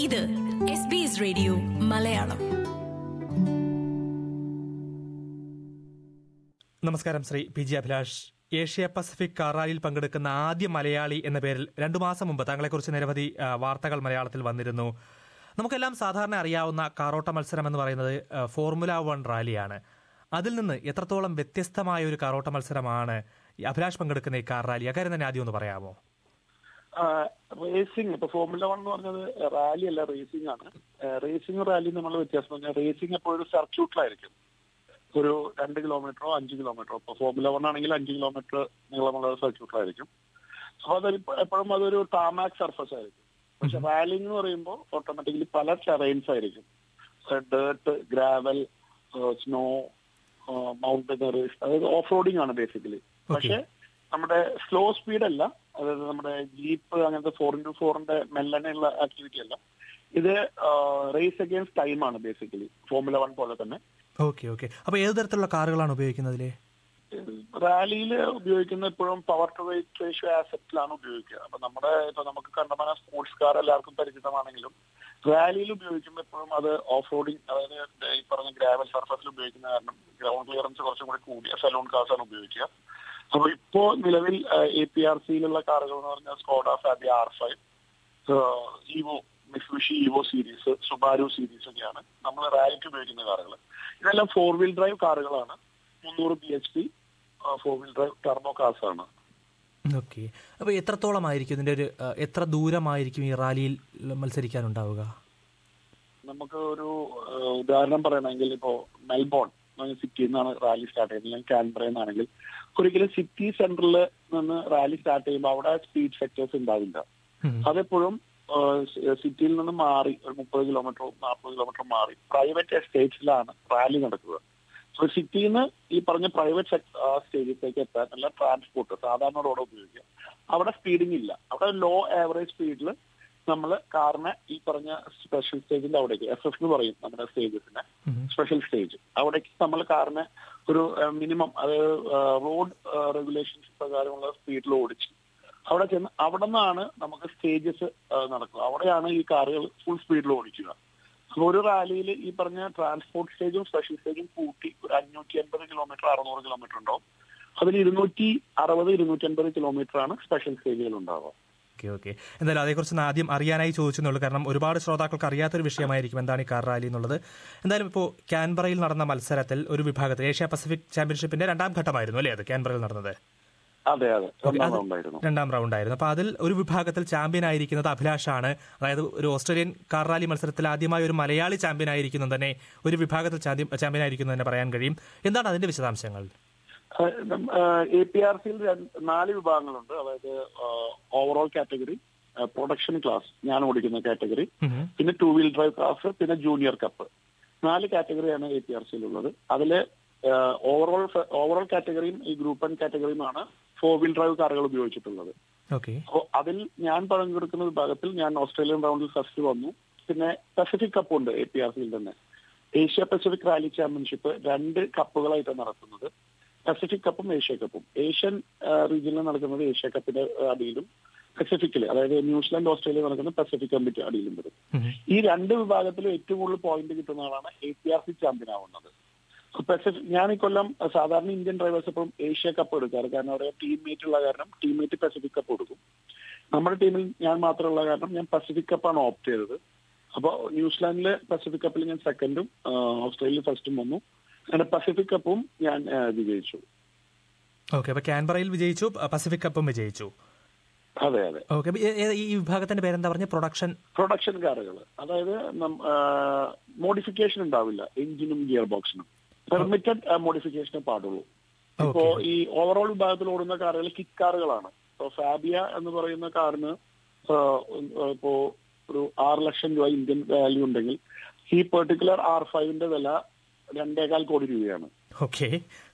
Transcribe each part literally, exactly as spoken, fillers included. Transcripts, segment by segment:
ഇത് S B S radio Malayalam. നമസ്കാരം. Shri P G Abhilash, Asia Pacific car റാലിയിൽ പങ്കെടുക്കുന്ന ആദ്യ മലയാളി എന്ന പേരിൽ രണ്ടു മാസം മുമ്പ് താങ്കളെക്കുറിച്ച് നിരവധി വാർത്തകൾ മലയാളത്തിൽ വന്നിരുന്നു. നമുക്കെല്ലാം സാധാരണ അറിയാവുന്ന കാറോട്ട മത്സരം എന്ന് പറയുന്നത് ഫോർമുല വൺ റാലിയാണ്. അതിൽ നിന്ന് എത്രത്തോളം വ്യത്യസ്തമായ ഒരു കാറോട്ട മത്സരമാണ് അഭിലാഷ് പങ്കെടുക്കുന്ന ഈ കാർ റാലി? അക്കാര്യം തന്നെ ആദ്യം ഒന്ന് പറയാമോ? റേസിംഗ് ഇപ്പൊ ഫോർമുല വൺ എന്ന് പറഞ്ഞത് റാലി അല്ല, റേസിംഗ് ആണ്. റേസിംഗ് റാലി നമ്മൾ വ്യത്യാസം പറഞ്ഞാൽ റേസിംഗ് എപ്പോഴും ഒരു സർക്യൂട്ടിലായിരിക്കും, ഒരു രണ്ട് കിലോമീറ്ററോ അഞ്ച് കിലോമീറ്ററോ. ഇപ്പൊ ഫോർമുല വൺ ആണെങ്കിൽ അഞ്ച് കിലോമീറ്റർ നീളമുള്ള സർക്യൂട്ടിലായിരിക്കും. അപ്പൊ അത് എപ്പോഴും അതൊരു ടാമാക് സർഫസ് ആയിരിക്കും. പക്ഷെ റാലി എന്ന് പറയുമ്പോൾ ഓട്ടോമാറ്റിക്കലി പല ടെറൈൻസ് ആയിരിക്കും. ഡേർട്ട്, ഗ്രാവൽ, സ്നോ, മൗണ്ടനറീസ്, അതായത് ഓഫ് റോഡിങ് ആണ് ബേസിക്കലി. പക്ഷെ നമ്മുടെ സ്ലോ സ്പീഡ് അല്ല, അതായത് നമ്മുടെ ജീപ്പ് അങ്ങനത്തെ ഫോർ ഇന്റു ഫോറിന്റെ മെല്ലനെയുള്ള ആക്ടിവിറ്റി അല്ല. ഇത് റേസ് അഗെയിൻസ്റ്റ് ടൈം ആണ് ബേസിക്കലി, ഫോർമുല വൺ പോലെ തന്നെ. ഓക്കെ ഓക്കെ അപ്പൊ ഏത് തരത്തിലുള്ള കാറുകളാണ് ഉപയോഗിക്കുന്നത്? റാലിയിൽ ഉപയോഗിക്കുന്ന എപ്പോഴും പവർ ടു വെയിറ്റ് റേഷ്യോ ആസെറ്റിലാണ് ഉപയോഗിക്കുക. അപ്പൊ നമ്മുടെ ഇപ്പൊ നമുക്ക് കണ്ടമാന സ്പോർട്സ് കാർ എല്ലാവർക്കും പരിചിതമാണെങ്കിലും റാലിയിൽ ഉപയോഗിക്കുമ്പോൾ എപ്പോഴും അത് ഓഫ് റോഡിങ്, അതായത് ഈ പറഞ്ഞ ഗ്രാവൽ സർഫസിൽ ഉപയോഗിക്കുന്ന കാരണം ഗ്രൗണ്ട് ക്ലിയറൻസ് കുറച്ചും കൂടി കൂടിയ സലൂൺ കാർസ് ആണ് ഉപയോഗിക്കുക. അപ്പൊ ഇപ്പോ നിലവിൽ എ പി ആർ സിയിലുള്ള കാറുകൾ എന്ന് പറഞ്ഞാൽ Skoda Fabia R five, Evo, Mitsubishi Evo series, Subaru series ഒക്കെയാണ് നമ്മൾ റാലിക്ക് ഉപയോഗിക്കുന്ന കാറുകൾ. ഇതെല്ലാം ഫോർ വീൽ ഡ്രൈവ് കാറുകളാണ്. മുന്നൂറ് B H P four wheel drive turbo cars ആണ്. ഓക്കെ. അപ്പൊ എത്രത്തോളമായിരിക്കും ഇതിന്റെ ഒരു എത്ര ദൂരമായിരിക്കും ഈ റാലിയിൽ മത്സരിക്കാനുണ്ടാവുക? നമുക്ക് ഒരു ഉദാഹരണം പറയണമെങ്കിൽ ഇപ്പോ മെൽബോൺ സിറ്റിയിൽ നിന്നാണ് റാലി സ്റ്റാർട്ട് ചെയ്യുന്നത്, അല്ലെങ്കിൽ കാൻബറയിൽ നിന്നാണെങ്കിൽ ഒരിക്കലും സിറ്റി സെന്ററിൽ നിന്ന് റാലി സ്റ്റാർട്ട് ചെയ്യുമ്പോൾ അവിടെ സ്പീഡ് സെക്ടേഴ്സ് ഉണ്ടാവില്ല. അതെപ്പോഴും സിറ്റിയിൽ നിന്ന് മാറി ഒരു മുപ്പത് കിലോമീറ്ററോ നാൽപ്പത് കിലോമീറ്റർ മാറി പ്രൈവറ്റ് എസ്റ്റേറ്റ്സിലാണ് റാലി നടക്കുക. സോ സിറ്റിയിൽ നിന്ന് ഈ പറഞ്ഞ പ്രൈവറ്റ് സ്റ്റേജിലേക്ക് എത്താൻ അല്ല ട്രാൻസ്പോർട്ട് സാധാരണ റോഡ് ഉപയോഗിക്കുക. അവിടെ സ്പീഡിങ് ഇല്ല. അവിടെ ലോ ആവറേജ് സ്പീഡിൽ നമ്മൾ കാറിനെ ഈ പറഞ്ഞ സ്പെഷ്യൽ സ്റ്റേജിന്റെ അവിടേക്ക്, എസ് എഫ് എന്ന് പറയും നമ്മുടെ സ്റ്റേജസിനെ, സ്പെഷ്യൽ സ്റ്റേജ്, അവിടേക്ക് നമ്മൾ കാറിനെ ഒരു മിനിമം, അതായത് റോഡ് റെഗുലേഷൻസ് പ്രകാരമുള്ള സ്പീഡിൽ ഓടിച്ച് അവിടെ ചെന്ന് അവിടെ നിന്നാണ് നമുക്ക് സ്റ്റേജസ് നടക്കുക. അവിടെയാണ് ഈ കാറുകൾ ഫുൾ സ്പീഡിൽ ഓടിക്കുക. അപ്പോൾ ഒരു റാലിയിൽ ഈ പറഞ്ഞ ട്രാൻസ്പോർട്ട് സ്റ്റേജും സ്പെഷ്യൽ സ്റ്റേജും കൂട്ടി ഒരു അഞ്ഞൂറ്റി അൻപത് കിലോമീറ്റർ അറുന്നൂറ് കിലോമീറ്റർ ഉണ്ടാവും. അതിൽ ഇരുന്നൂറ്റി അറുപത് ഇരുന്നൂറ്റി അൻപത് കിലോമീറ്റർ ആണ് സ്പെഷ്യൽ സ്റ്റേജുകൾ ഉണ്ടാവുക. ഓക്കെ ഓക്കെ എന്തായാലും അതേക്കുറിച്ച് ആദ്യം അറിയാനായി ചോദിച്ചെന്നുള്ളൂ, കാരണം ഒരുപാട് ശ്രോതാക്കൾക്ക് അറിയാത്തൊരു വിഷയമായിരിക്കും എന്താണ് ഈ കാർ റാലി എന്നുള്ളത്. എന്തായാലും ഇപ്പോൾ കാൻബറയിൽ നടന്ന മത്സരത്തിൽ ഒരു വിഭാഗത്തിൽ ഏഷ്യ പസഫിക് ചാമ്പ്യൻഷിപ്പിന്റെ രണ്ടാം ഘട്ടമായിരുന്നു അല്ലേ അത് കാൻബറയിൽ നടന്നത്? അതെ അതെ രണ്ടാം റൗണ്ട് ആയിരുന്നു. അപ്പൊ അതിൽ ഒരു വിഭാഗത്തിൽ ചാമ്പ്യൻ ആയിരിക്കുന്നത് അഭിലാഷാണ്. അതായത് ഒരു ഓസ്ട്രേലിയൻ കാർ റാലി മത്സരത്തിൽ ആദ്യമായി ഒരു മലയാളി ചാമ്പ്യൻ ആയിരിക്കുന്നത് തന്നെ, ഒരു വിഭാഗത്തിൽ ചാമ്പ്യൻ ആയിരിക്കുന്നത് തന്നെ പറയാൻ കഴിയും. എന്താണ് അതിന്റെ വിശദാംശങ്ങൾ? എ പി ആർ സിയിൽ നാല് വിഭാഗങ്ങളുണ്ട്. അതായത് ഓവറോൾ കാറ്റഗറി, പ്രൊഡക്ഷൻ ക്ലാസ്, ഞാൻ ഓടിക്കുന്ന കാറ്റഗറി, പിന്നെ ടു വീൽ ഡ്രൈവ് ക്ലാസ്, പിന്നെ ജൂനിയർ കപ്പ്. നാല് കാറ്റഗറിയാണ് എ പി ആർ സിയിലുള്ളത്. അതില് ഓവറോൾ ഓവറോൾ കാറ്റഗറിയും ഈ ഗ്രൂപ്പ് വൺ കാറ്റഗറിയുമാണ് ഫോർ വീൽ ഡ്രൈവ് കാറുകൾ ഉപയോഗിച്ചിട്ടുള്ളത്. അപ്പോൾ അതിൽ ഞാൻ പങ്കെടുക്കുന്ന വിഭാഗത്തിൽ ഞാൻ ഓസ്ട്രേലിയൻ റൗണ്ടിൽ ഫസ്റ്റ് വന്നു. പിന്നെ പസഫിക് കപ്പ് ഉണ്ട് എ പി ആർ സിയിൽ തന്നെ. ഏഷ്യ പസഫിക് റാലി ചാമ്പ്യൻഷിപ്പ് രണ്ട് കപ്പുകളായിട്ടാണ് നടത്തുന്നത്, പസഫിക് കപ്പും ഏഷ്യ കപ്പും. ഏഷ്യൻ റീജിയനിൽ നടക്കുന്നത് ഏഷ്യ കപ്പിന്റെ അടിയിലും, പസഫിക്കില് അതായത് ന്യൂസിലാൻഡ് ഓസ്ട്രേലിയ നടക്കുന്ന പസഫിക് കപ്പിന്റെ അടിയിലും വരും. ഈ രണ്ട് വിഭാഗത്തിലും ഏറ്റവും കൂടുതൽ പോയിന്റ് കിട്ടുന്ന ആളാണ് A P R C champion ആവുന്നത്. പസഫിക് ഞാൻ ഈ കൊല്ലം സാധാരണ ഇന്ത്യൻ ഡ്രൈവേഴ്സ് എപ്പോഴും ഏഷ്യ കപ്പ് എടുക്കാറ്, കാരണം അവിടെ ടീംമേറ്റ് ഉള്ള കാരണം ടീംമേറ്റ് പസഫിക് കപ്പ് കൊടുക്കും. നമ്മുടെ ടീമിൽ ഞാൻ മാത്രമുള്ള കാരണം ഞാൻ പസഫിക് കപ്പാണ് ഓപ്റ്റ് ചെയ്തത്. അപ്പോൾ ന്യൂസിലാൻഡിലെ പസഫിക് കപ്പിൽ ഞാൻ സെക്കൻഡും ഓസ്ട്രേലിയയിൽ ഫസ്റ്റും വന്നു. അങ്ങനെ പസഫിക് കപ്പും ഞാൻ വിജയിച്ചു. ഓക്കെ. അപ്പൊ കാൻബറയിൽ വിജയിച്ചു, പസഫിക് കപ്പും വിജയിച്ചു. അതെ അതെ. ഓക്കെ. ഈ വിഭാഗത്തിന്റെ പേരെന്താ പറഞ്ഞ? പ്രൊഡക്ഷൻ പ്രൊഡക്ഷൻ കാറുകൾ. അതായത് മോഡിഫിക്കേഷൻ ഉണ്ടാവില്ല, എഞ്ചിനും ഗിയർ ബോക്സിനും പെർമിറ്റഡ് മോഡിഫിക്കേഷനെ പാടുള്ളൂ. ഇപ്പോ ഈ ഓവറോൾ വിഭാഗത്തിൽ ഓടുന്ന കാറുകൾ കിക്ക് കാറുകളാണ്. ഇപ്പൊ ഫാബിയ എന്ന് പറയുന്ന കാറിന് ഇപ്പോ ഒരു ആറ് ലക്ഷം രൂപ ഇന്ത്യൻ വാല്യൂ ഉണ്ടെങ്കിൽ ഈ പെർട്ടിക്കുലർ ആർ ഫൈവിന്റെ വില രണ്ടേകാൽ കോടി രൂപയാണ്. ഓക്കെ.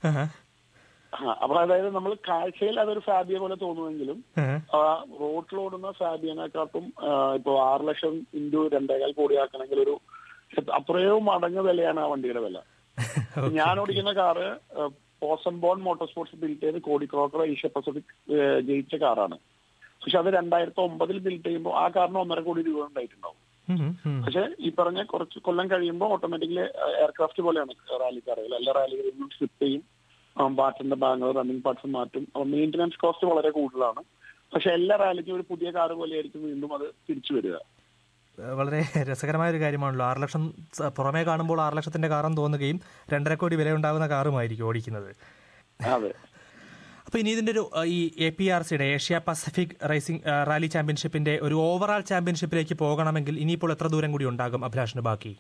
അപ്പൊ അതായത് നമ്മൾ കാഴ്ചയിൽ അതൊരു ഫാബിയ പോലെ തോന്നുമെങ്കിലും റോഡിലോടുന്ന ഫാബിയനെക്കാട്ടും ഇപ്പൊ ആറ് ലക്ഷം ഇൻറ്റു രണ്ടേകാൽ കോടി ആക്കണമെങ്കിൽ ഒരു അത്രയോ മടങ്ങ് വിലയാണ് ആ വണ്ടിയുടെ വില. ഞാൻ ഓടിക്കുന്ന car Possum Bourne motor sports built ചെയ്ത് കോഡിക്രോക്കർ ഏഷ്യ പസഫിക് ജയിച്ച കാറാണ്. പക്ഷെ അത് രണ്ടായിരത്തി ഒമ്പതിൽ ബിൽറ്റ് ചെയ്യുമ്പോൾ ആ കാറിന് ഒന്നര കോടി രൂപ ഉണ്ടായിട്ടുണ്ടാവും. പക്ഷെ ഈ പറഞ്ഞ കുറച്ച് കൊല്ലം കഴിയുമ്പോൾ ഓട്ടോമാറ്റിക്കലി എയർക്രാഫ്റ്റ് പോലെയാണ് റാലി കാറുകൾ. എല്ലാ റാലികളിലും സ്ലിപ്പ് ചെയ്യും, പാർട്ടിന്റെ ഭാഗങ്ങൾ റണ്ണിങ് പാർട്സ് മാറ്റും. അപ്പൊ മെയിൻ്റനൻസ് കോസ്റ്റ് വളരെ കൂടുതലാണ്. പക്ഷെ എല്ലാ റാലിക്കും ഒരു പുതിയ കാറ് പോലെയായിരിക്കും വീണ്ടും അത് തിരിച്ചു വരിക. വളരെ രസകരമായ ഒരു കാര്യമാണല്ലോ. ആറ് ലക്ഷം പുറമേ കാണുമ്പോൾ ആറ് ലക്ഷത്തിന്റെ കാറെന്ന് തോന്നുകയും രണ്ടര കോടി വിലയുണ്ടാകുന്ന കാറുമായിരിക്കും ഓടിക്കുന്നത്. അതെ. അപ്പൊ ഇനി ഇതിന്റെ ഒരു ഈ എ പി ആർ സിയുടെ ഏഷ്യ പസഫിക് റേസിംഗ് റാലി ചാമ്പ്യൻഷിപ്പിന്റെ ഒരു ഓവറോൾ ചാമ്പ്യൻഷിപ്പിലേക്ക് പോകണമെങ്കിൽ ഇനിയിപ്പോൾ എത്ര ദൂരം കൂടി ഉണ്ടാകും അഭിലാഷിന് ബാക്കി?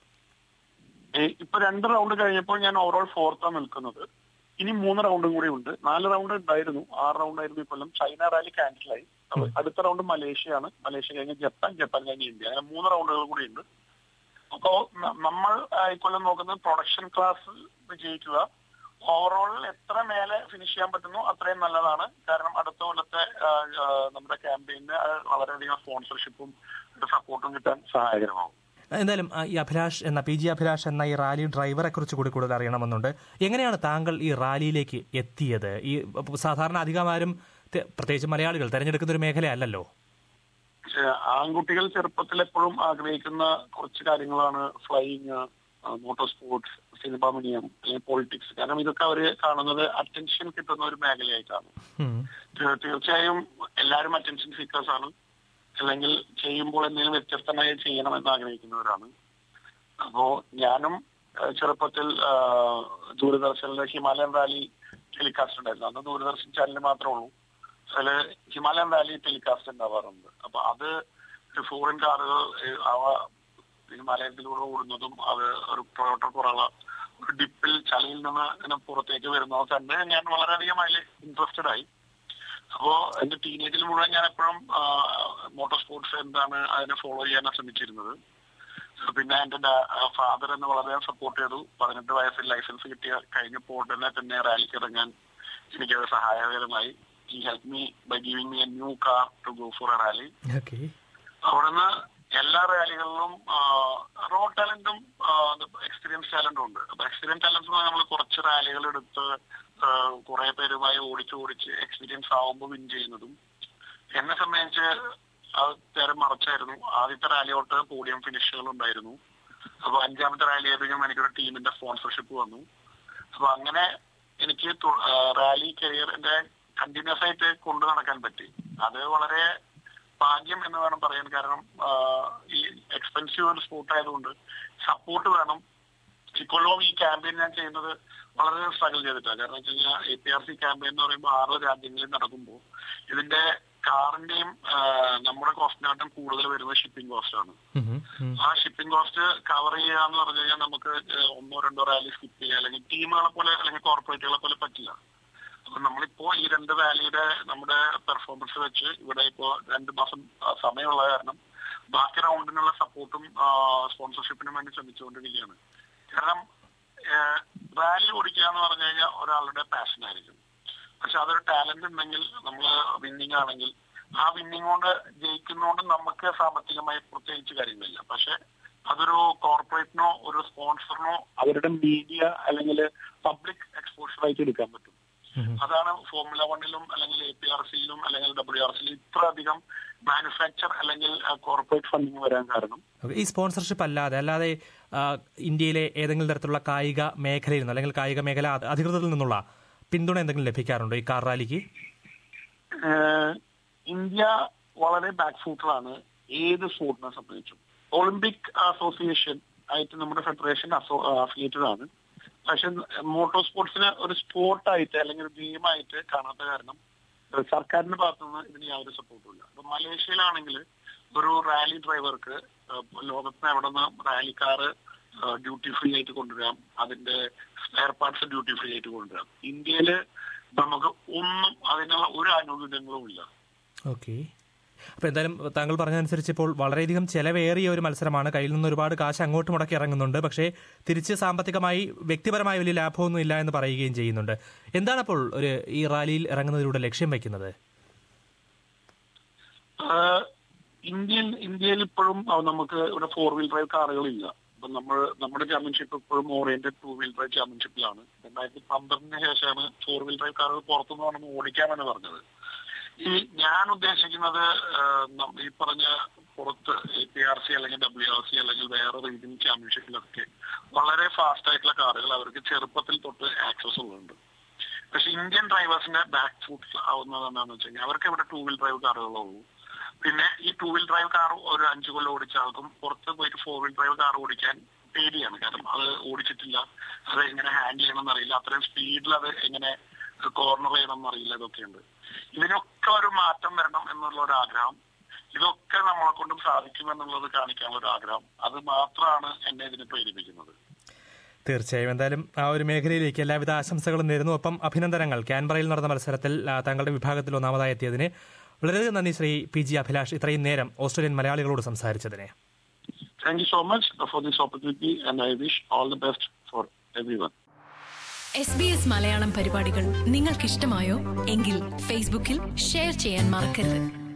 ഇപ്പൊ രണ്ട് റൗണ്ട് കഴിഞ്ഞപ്പോൾ ഞാൻ ഓവറോൾ ഫോർത്താണ് നിൽക്കുന്നത്. ഇനി മൂന്ന് റൗണ്ടും കൂടി ഉണ്ട്. നാല് റൗണ്ട് ഉണ്ടായിരുന്നു, ആറ് റൗണ്ട് ആയിരുന്നു ഇക്കൊല്ലം. ചൈന റാലി ക്യാൻസലായി. അടുത്ത റൗണ്ട് മലേഷ്യയാണ്, മലേഷ്യ കഴിഞ്ഞ് ജപ്പാൻ, ജപ്പാൻ കഴിഞ്ഞ് ഇന്ത്യ. അങ്ങനെ മൂന്ന് റൗണ്ടുകൾ കൂടി ഉണ്ട്. അപ്പോ നമ്മൾ ഇക്കൊല്ലം നോക്കുന്നത് പ്രൊഡക്ഷൻ ക്ലാസ് വിജയിക്കുക. ഓവറോളിൽ എത്ര മേലെ ഫിനിഷ് ചെയ്യാൻ പറ്റുന്നു അത്രയും നല്ലതാണ്. കാരണം അടുത്ത കൊല്ലത്തെ നമ്മുടെ ക്യാമ്പയിന് വളരെയധികം സ്പോൺസർഷിപ്പും സപ്പോർട്ടും കിട്ടാൻ സഹായകരമാവും. എന്തായാലും ഈ അഭിലാഷ് എന്ന പി ജി അഭിലാഷ് എന്ന ഈ റാലി ഡ്രൈവറെ കുറിച്ച് കൂടി കൂടുതൽ അറിയണമെന്നുണ്ട്. എങ്ങനെയാണ് താങ്കൾ ഈ റാലിയിലേക്ക് എത്തിയത്? ഈ സാധാരണ അധികമാരും പ്രത്യേകിച്ച് മലയാളികൾ തെരഞ്ഞെടുക്കുന്ന ഒരു മേഖലയല്ലല്ലോ. ആൺകുട്ടികൾ ചെറുപ്പത്തിൽ എപ്പോഴും ആഗ്രഹിക്കുന്ന കുറച്ച് കാര്യങ്ങളാണ് ഫ്ലൈയിങ്, മോട്ടോർ സ്പോർട്സ്, സിനിമാമണിയം, അല്ലെങ്കിൽ പൊളിറ്റിക്സ്. കാരണം ഇതൊക്കെ അവര് കാണുന്നത് അറ്റൻഷൻ കിട്ടുന്ന ഒരു മേഖലയായിട്ടാണ്. തീർച്ചയായും എല്ലാവരും അറ്റൻഷൻ സീക്കേഴ്സ് ആണ്, അല്ലെങ്കിൽ ചെയ്യുമ്പോൾ എന്തെങ്കിലും വ്യത്യസ്തമായി ചെയ്യണമെന്ന് ആഗ്രഹിക്കുന്നവരാണ്. അപ്പോ ഞാനും ചെറുപ്പത്തിൽ ദൂരദർശനിലെ ഹിമാലയൻ റാലി ടെലികാസ്റ്റ് ഉണ്ടായിരുന്നു. അന്ന് ദൂരദർശൻ ചാനൽ മാത്രമേ ഉള്ളൂ. അതില് ഹിമാലയൻ റാലി ടെലികാസ്റ്റ് ഉണ്ടാവാറുണ്ട്. അപ്പൊ അത് ഫോറിൻ കാറുകൾ അവ ഹിമാലയത്തിലൂടെ ഓടുന്നതും അത് ഒരു ടൊയോട്ട കൊറോള ഒരു ഡിപ്പിൽ ചളിയിൽ നിന്ന് ഇങ്ങനെ പുറത്തേക്ക് വരുന്നത് കണ്ട് ഞാൻ വളരെയധികം അതിൽ ഇൻട്രസ്റ്റഡ് ആയി. അപ്പോ എന്റെ ടീനേജിൽ മുഴുവൻ ഞാൻ എപ്പോഴും മോട്ടോർ സ്പോർട്സ് എന്താണ് അതിനെ ഫോളോ ചെയ്യാനാണ് ശ്രമിച്ചിരുന്നത്. പിന്നെ എന്റെ ഫാദർ എന്നെ വളരെ സപ്പോർട്ട് ചെയ്തു. പതിനെട്ട് വയസ്സിൽ ലൈസൻസ് കിട്ടിയ കഴിഞ്ഞപ്പോൾ തന്നെ തന്നെ റാലിക്ക് ഇറങ്ങാൻ എനിക്കത് സഹായകരമായി. He help me by giving me a new car to go for a rally. അവിടുന്ന് എല്ലാ റാലികളിലും റോഡ് ടാലന്റും എക്സ്പീരിയൻസ് ടാലന്റും ഉണ്ട്. അപ്പൊ എക്സ്പീരിയൻസ് ടാലന്റ്സ് നമ്മൾ കുറച്ച് റാലികൾ എടുത്ത് കുറെ പേരുമായി ഓടിച്ച് ഓടിച്ച് എക്സ്പീരിയൻസ് ആവുമ്പോൾ വിൻ ചെയ്യുന്നതും. എന്നെ സംബന്ധിച്ച് അത് നേരെ മറിച്ചായിരുന്നു. ആദ്യത്തെ റാലി തൊട്ട് പോഡിയം ഫിനിഷുകൾ ഉണ്ടായിരുന്നു. അപ്പൊ അഞ്ചാമത്തെ റാലി ആയപ്പോഴും എനിക്കൊരു ടീമിന്റെ സ്പോൺസർഷിപ്പ് വന്നു. അപ്പൊ അങ്ങനെ എനിക്ക് റാലി കരിയറിന്റെ കണ്ടിന്യൂസ് ആയിട്ട് കൊണ്ടു നടക്കാൻ പറ്റി. അത് വളരെ ഭാഗ്യം എന്ന് വേണം പറയാൻ. കാരണം ഈ എക്സ്പെൻസീവ് ഒരു സ്പോർട്ട് ആയതുകൊണ്ട് സപ്പോർട്ട് വേണം. ഇക്കൊല്ലവും ഈ ക്യാമ്പയിൻ ഞാൻ ചെയ്യുന്നത് വളരെ സ്ട്രഗിൾ ചെയ്തിട്ടാണ്. കാരണം വെച്ച് കഴിഞ്ഞാൽ A P R C campaign എന്ന് പറയുമ്പോൾ ആറ് രാജ്യങ്ങളിൽ നടക്കുമ്പോൾ ഇതിന്റെ കാറിന്റെയും നമ്മുടെ കോസ്റ്റിനായിട്ടും കൂടുതൽ വരുന്നത് ഷിപ്പിംഗ് കോസ്റ്റ് ആണ്. ആ ഷിപ്പിംഗ് കോസ്റ്റ് കവർ ചെയ്യുക എന്ന് പറഞ്ഞു കഴിഞ്ഞാൽ നമുക്ക് ഒന്നോ രണ്ടോ റാലി സ്കിപ്പ് ചെയ്യുക, അല്ലെങ്കിൽ ടീമുകളെ പോലെ അല്ലെങ്കിൽ കോർപ്പറേറ്റുകളെ പോലെ പറ്റില്ല. അപ്പൊ നമ്മളിപ്പോ ഈ രണ്ട് റാലിയുടെ നമ്മുടെ പെർഫോമൻസ് വെച്ച് ഇവിടെ ഇപ്പോ രണ്ടു മാസം സമയമുള്ള കാരണം ബാക്കി റൗണ്ടിനുള്ള സപ്പോർട്ടും സ്പോൺസർഷിപ്പിനും വേണ്ടി ശ്രമിച്ചുകൊണ്ടിരിക്കുകയാണ്. കാരണം റാലി ഓടിക്കുക എന്ന് പറഞ്ഞു കഴിഞ്ഞാൽ ഒരാളുടെ പാഷൻ ആയിരിക്കും. പക്ഷെ അതൊരു ടാലന്റ് ഉണ്ടെങ്കിൽ നമ്മൾ വിന്നിങ് ആണെങ്കിൽ ആ വിന്നിങ് കൊണ്ട് ജയിക്കുന്നതുകൊണ്ട് നമുക്ക് സാമ്പത്തികമായി പ്രത്യേകിച്ച് കാര്യങ്ങളില്ല. പക്ഷെ അതൊരു കോർപ്പറേറ്റിനോ ഒരു സ്പോൺസറിനോ അവരുടെ മീഡിയ അല്ലെങ്കിൽ പബ്ലിക് എക്സ്പോഷർ ആയിട്ട് എടുക്കാൻ പറ്റും. അതാണ് ഫോർമുല വണ്ണിലും അല്ലെങ്കിൽ എ പി ആർ സിയിലും അല്ലെങ്കിൽ ഡബ്ല്യു ആർ സിയിലും ഇത്ര അധികം മാനുഫാക്ചർ അല്ലെങ്കിൽ കോർപ്പറേറ്റ് ഫണ്ടിങ് വരാൻ കാരണം. ഈ സ്പോൺസർഷിപ്പ് അല്ലാതെ അല്ലാതെ ഇന്ത്യയിലെ ഏതെങ്കിലും തരത്തിലുള്ള കായിക മേഖലയിൽ നിന്ന് അല്ലെങ്കിൽ കായിക മേഖല അധികൃതരിൽ നിന്നുള്ള പിന്തുണ എന്തെങ്കിലും ലഭിക്കാറുണ്ടോ ഈ കാർ റാലിക്ക്? ഇന്ത്യ വളരെ ബാക്ക് ഫൂട്ടറാണ് ഏത് സ്പോർട്ടിനെ സംബന്ധിച്ചും. ഒളിമ്പിക് അസോസിയേഷൻ ആയിട്ട് നമ്മുടെ ഫെഡറേഷൻ അഫിലിയേറ്റഡ് ആണ്. പക്ഷെ മോട്ടോർ സ്പോർട്സിന് ഒരു സ്പോർട്ടായിട്ട് അല്ലെങ്കിൽ ഒരു ഗെയിമായിട്ട് കാണാത്ത കാരണം സർക്കാരിന്റെ ഭാഗത്തുനിന്ന് ഇതിന് യാതൊരു സപ്പോർട്ടും ഇല്ല. അപ്പൊ മലേഷ്യയിലാണെങ്കിൽ ഒരു റാലി ഡ്രൈവർക്ക് ലോകത്തിന് എവിടെ നിന്ന് റാലി കാറ് ഡ്യൂട്ടി ഫ്രീ ആയിട്ട് കൊണ്ടുവരാം, അതിന്റെ സ്പെയർ പാർട്സ് ഡ്യൂട്ടി ഫ്രീ ആയിട്ട് കൊണ്ടുവരാം. ഇന്ത്യയില് നമുക്ക് ഒന്നും അതിനുള്ള ഒരു ആനുകൂല്യങ്ങളും ഇല്ല. ഓക്കെ. അപ്പൊ എന്തായാലും താങ്കൾ പറഞ്ഞതനുസരിച്ച് ഇപ്പോൾ വളരെയധികം ചെലവേറിയ ഒരു മത്സരമാണ്. കയ്യിൽ നിന്ന് ഒരുപാട് കാശ് അങ്ങോട്ട് മുടക്കി ഇറങ്ങുന്നുണ്ട്. പക്ഷേ തിരിച്ച് സാമ്പത്തികമായി വ്യക്തിപരമായ വലിയ ലാഭമൊന്നും ഇല്ല എന്ന് പറയുകയും ചെയ്യുന്നുണ്ട്. എന്താണ് അപ്പോൾ ഒരു ഈ റാലിയിൽ ഇറങ്ങുന്നതിലൂടെ ലക്ഷ്യം വെക്കുന്നത്? ഇന്ത്യയിൽ ഇന്ത്യയിൽ ഇപ്പോഴും നമുക്ക് ഇവിടെ ഫോർ വീൽ ഡ്രൈവ് കാറുകളില്ല. അപ്പൊ നമ്മൾ നമ്മുടെ ചാമ്പ്യൻഷിപ്പ് ഇപ്പോഴും ഓറിയന്റഡ് ടൂ വീൽ ഡ്രൈവ് ചാമ്പ്യൻഷിപ്പിലാണ്. രണ്ടായിരത്തി പന്ത്രണ്ടിന് ശേഷമാണ് ഫോർ വീൽ ഡ്രൈവ് കാറുകൾ പുറത്തുനിന്ന് ഓടിക്കാമെന്ന് പറഞ്ഞത്. ഈ ഞാൻ ഉദ്ദേശിക്കുന്നത് ഈ പറഞ്ഞ പുറത്ത് എ പി ആർ സി അല്ലെങ്കിൽ ഡബ്ല്യു ആർ സി അല്ലെങ്കിൽ വേറെ റീജിയണൽ ചാമ്പ്യൻഷിപ്പിലൊക്കെ വളരെ ഫാസ്റ്റ് ആയിട്ടുള്ള കാറുകൾ അവർക്ക് ചെറുപ്പത്തിൽ തൊട്ട് ആക്സസ് ഉള്ളുണ്ട്. പക്ഷെ ഇന്ത്യൻ ഡ്രൈവേഴ്സിന്റെ ബാക്ക് ഫുട്ട് ആവുന്നത് എന്താണെന്ന് വെച്ച് കഴിഞ്ഞാൽ അവർക്ക് ഇവിടെ ടൂ വീൽ ഡ്രൈവ് കാറുകളേ ഉള്ളൂ. പിന്നെ ഈ ടൂ വീൽ ഡ്രൈവ് കാർ ഒരു അഞ്ചു കൊല്ലം ഓടിച്ച ആൾക്കും പുറത്ത് പോയിട്ട് ഫോർ വീൽ ഡ്രൈവ് കാർ ഓടിക്കാൻ പേടിയാണ്. കാരണം അത് ഓടിച്ചിട്ടില്ല, അത് എങ്ങനെ ഹാൻഡിൽ ചെയ്യണം എന്നറിയില്ല, അത്രയും സ്പീഡിൽ അത് എങ്ങനെ കോർണർ ചെയ്യണം എന്നറിയില്ല. ഇതൊക്കെയുണ്ട്. ഇതിനൊക്കെ ഒരു മാറ്റം വരണം എന്നുള്ള ഒരു ആഗ്രഹം, ഇതൊക്കെ നമ്മളെ കൊണ്ടും സാധിക്കുമെന്നുള്ളത് കാണിക്കാനുള്ള ഒരു ആഗ്രഹം, അത് മാത്രമാണ് എന്നെ ഇതിനെ പ്രേരിപ്പിക്കുന്നത്. തീർച്ചയായും എന്തായാലും ആ ഒരു മേഖലയിലേക്ക് എല്ലാവിധ ആശംസകളും നേരുന്നു. ഒപ്പം അഭിനന്ദനങ്ങൾ. ക്യാൻബറയിൽ നടന്ന മത്സരത്തിൽ താങ്കളുടെ വിഭാഗത്തിൽ ഒന്നാമതായി എത്തിയതിന് വളരെയധികം നന്ദി ശ്രീ പി ജി അഭിലാഷ്, ഇത്രയും നേരം ഓസ്ട്രേലിയൻ മലയാളികളോട് സംസാരിച്ചതിന്. Thank you so much for this opportunity and I wish all the best for everyone. S B S Malayalam പരിപാടികൾ നിങ്ങൾക്കിഷ്ടമായോ? എങ്കിൽ ഫേസ്ബുക്കിൽ ഷെയർ ചെയ്യാൻ മറക്കരുത്.